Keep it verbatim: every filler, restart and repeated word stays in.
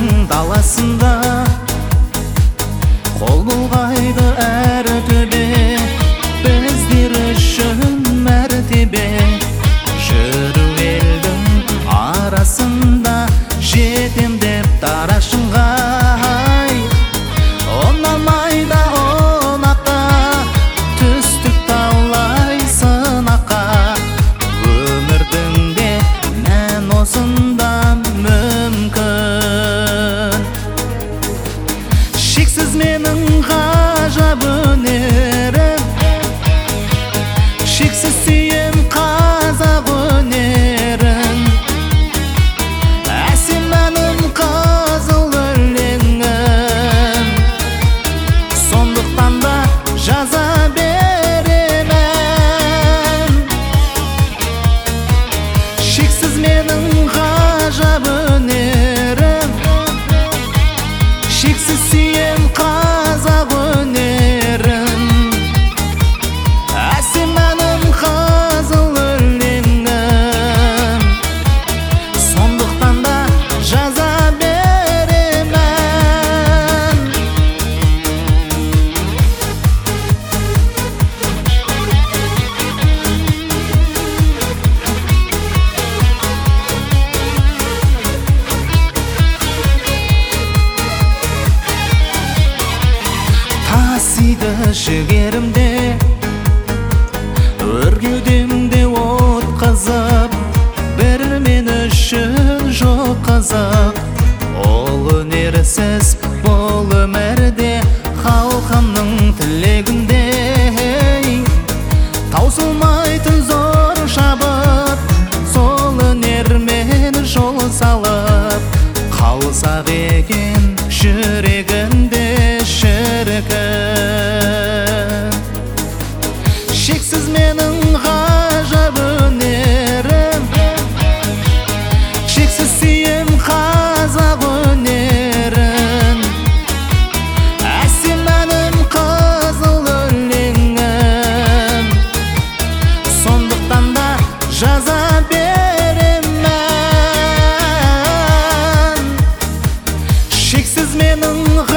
даласында қол бұлғайды әр төбе, біздер үшін мәртебе. Жүру елдің арасында жетем деп тарашынға, оңалмайда онаққа, түстік талай сынаққа. Өмірдің де мән осында мүмкін. Шексіз менің ғажап өнерім, шексіз сүйем қазақ өнерін. Әсем әнім қызыл өлеңім, сондықтан да жаза беремін. Шексіз менің ғажап өнерім, шексіз сүйем қазақ өнерін. Әсем әнім қызыл өлеңім, сондықтан да жаза беремін. Тасиды жігерімде, өр кеудемде от қызып, бір мен үшін жоқ қызық. Ол өнерсіз бұл өмірде, халқымның тілегінде таусылмайтын зор шабыт, сол өнермен жол салып қалсақ екен жүрегінде шіркін. Шексіз менің ғажап өнерім, шексіз сүйем қазақ өнерін. Әсем әнім қызыл өлеңім, сондықтан да жаза беремін. Шексіз менің